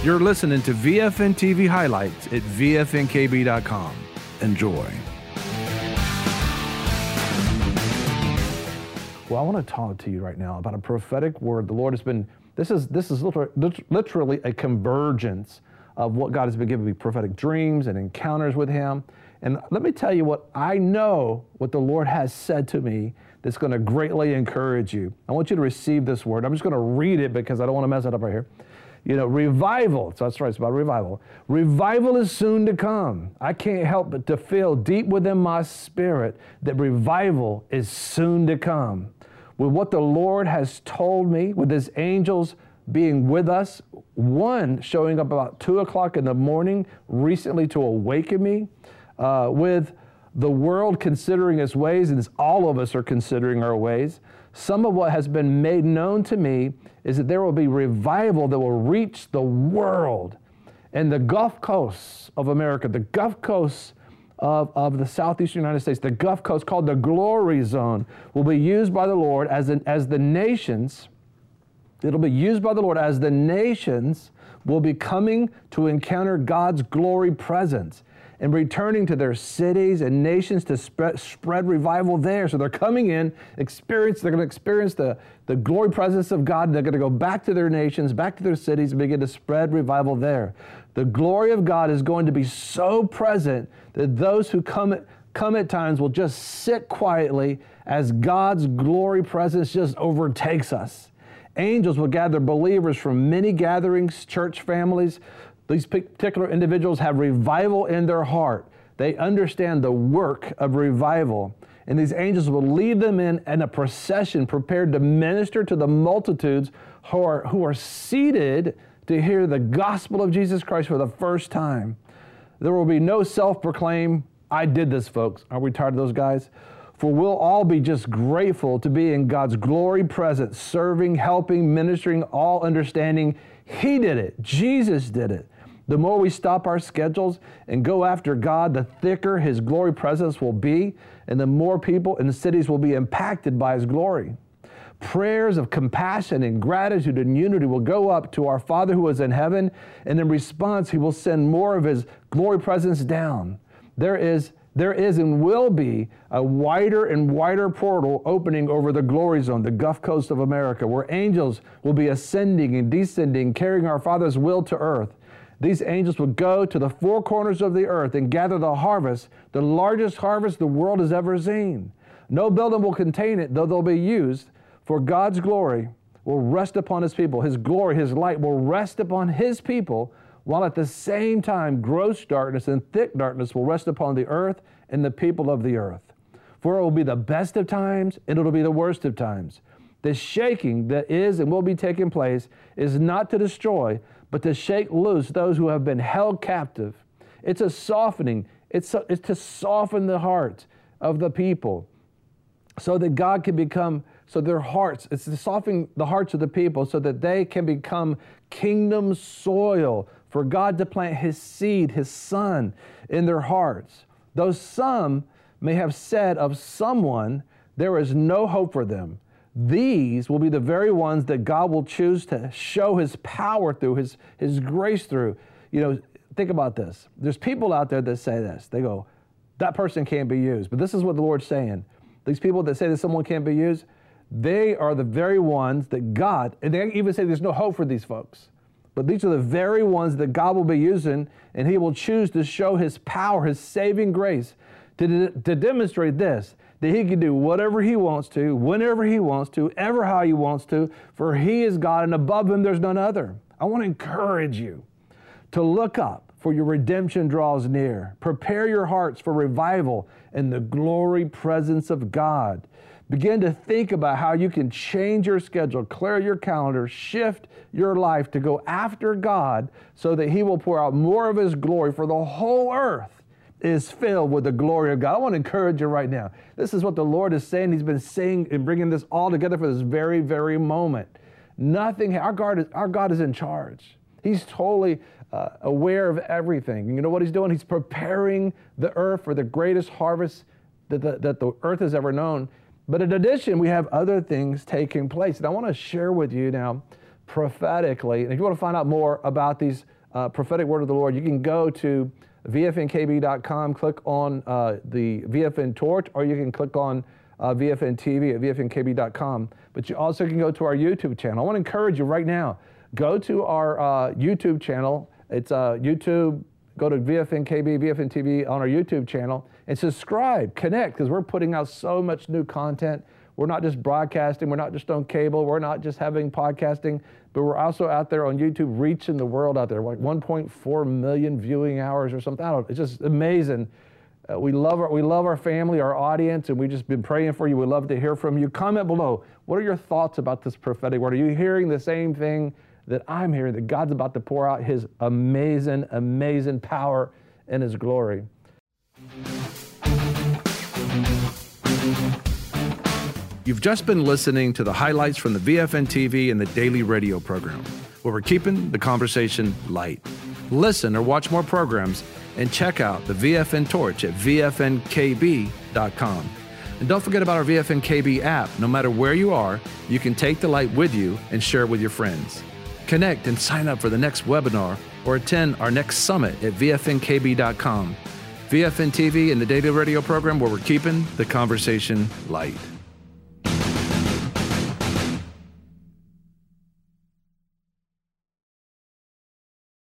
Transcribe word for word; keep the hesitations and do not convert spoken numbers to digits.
You're listening to V F N T V highlights at V F N K B dot com. Enjoy. Well, I want to talk to you right now about a prophetic word. The Lord has been, this is this is literally a convergence of what God has been giving me, prophetic dreams and encounters with Him. And let me tell you what I know, what the Lord has said to me that's going to greatly encourage you. I want you to receive this word. I'm just going to read it because I don't want to mess it up right here. You know, revival, so that's right, it's about revival. Revival is soon to come. I can't help but to feel deep within my spirit that revival is soon to come. With what the Lord has told me, with His angels being with us, one showing up about two o'clock in the morning recently to awaken me, uh, with the world considering its ways, and all of us are considering our ways. Some of what has been made known to me is that there will be revival that will reach the world. And the Gulf Coast of America, the Gulf Coast of, of the southeastern United States, the Gulf Coast called the Glory Zone, will be used by the Lord as, an, as the nations, it'll be used by the Lord as the nations will be coming to encounter God's glory presence and returning to their cities and nations to spread, spread revival there. So they're coming in, experience, they're going to experience the, the glory presence of God. They're going to go back to their nations, back to their cities, and begin to spread revival there. The glory of God is going to be so present that those who come at, come at times will just sit quietly as God's glory presence just overtakes us. Angels will gather believers from many gatherings, church families. These particular individuals have revival in their heart. They understand the work of revival. And these angels will lead them in, in a procession prepared to minister to the multitudes who are, who are seated to hear the gospel of Jesus Christ for the first time. There will be no self-proclaim, I did this, folks. Are we tired of those guys? For we'll all be just grateful to be in God's glory presence, serving, helping, ministering, all understanding He did it. Jesus did it. The more we stop our schedules and go after God, the thicker His glory presence will be, and the more people in the cities will be impacted by His glory. Prayers of compassion and gratitude and unity will go up to our Father who is in heaven, and in response, He will send more of His glory presence down. There is There is and will be a wider and wider portal opening over the glory zone, the Gulf Coast of America, where angels will be ascending and descending, carrying our Father's will to earth. These angels will go to the four corners of the earth and gather the harvest, the largest harvest the world has ever seen. No building will contain it, though they'll be used, for God's glory will rest upon His people. His glory, His light will rest upon His people, while at the same time gross darkness and thick darkness will rest upon the earth and the people of the earth. For it will be the best of times and it will be the worst of times. The shaking that is and will be taking place is not to destroy, but to shake loose those who have been held captive. It's a softening. It's, a, it's to soften the heart of the people so that God can become, so their hearts, it's to soften the hearts of the people so that they can become kingdom soil for God to plant His seed, His Son, in their hearts. Though some may have said of someone, there is no hope for them, these will be the very ones that God will choose to show His power through, His, His grace through. You know, think about this. There's people out there that say this. They go, that person can't be used. But this is what the Lord's saying. These people that say that someone can't be used, they are the very ones that God, and they even say there's no hope for these folks. But these are the very ones that God will be using, and He will choose to show His power, His saving grace, to, to demonstrate this, that He can do whatever He wants to, whenever He wants to, ever how He wants to, for He is God, and above Him there's none other. I want to encourage you to look up, for your redemption draws near. Prepare your hearts for revival in the glory presence of God. Begin to think about how you can change your schedule, clear your calendar, shift your life to go after God so that He will pour out more of His glory, for the whole earth is filled with the glory of God. I want to encourage you right now. This is what the Lord is saying. He's been saying and bringing this all together for this very, very moment. Nothing, our God is, our God is in charge. He's totally uh, aware of everything. You know what He's doing? He's preparing the earth for the greatest harvest that the, that the earth has ever known. But in addition, we have other things taking place. And I want to share with you now prophetically. And if you want to find out more about these uh, prophetic word of the Lord, you can go to V F N K B dot com, click on uh, the V F N Torch, or you can click on uh, V F N T V at V F N K B dot com. But you also can go to our YouTube channel. I want to encourage you right now, go to our uh, YouTube channel. It's uh, YouTube, go to V F N K B, V F N T V on our YouTube channel, and subscribe, connect, because we're putting out so much new content. We're not just broadcasting, we're not just on cable, we're not just having podcasting, but we're also out there on YouTube reaching the world out there, like one point four million viewing hours or something. I don't know, it's just amazing. Uh, we love our we love our family, our audience, and we've just been praying for you. We'd love to hear from you. Comment below. What are your thoughts about this prophetic word? Are you hearing the same thing that I'm hearing, that God's about to pour out his amazing, amazing power and his glory? You've just been listening to the highlights from the V F N T V and the daily radio program, where we're keeping the conversation light. Listen or watch more programs and check out the V F N Torch at V F N K B dot com. And don't forget about our V F N K B app. No matter where you are, you can take the light with you and share it with your friends. Connect and sign up for the next webinar or attend our next summit at V F N K B dot com. V F N T V and the daily radio program, where we're keeping the conversation light.